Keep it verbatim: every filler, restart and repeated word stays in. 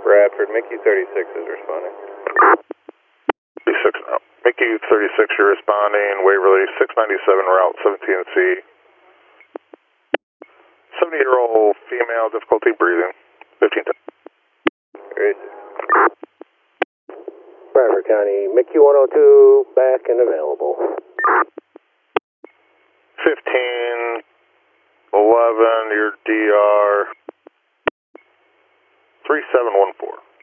Bradford, Mickey thirty-six is responding. thirty-six now. Mickey thirty-six, you're responding. Waverly, six ninety-seven, Route seventeen C. seventy-year-old female, difficulty breathing. fifteen ten. Great. Bradford County, Mickey one oh two, back and available. fifteen eleven, your D R three seven one four.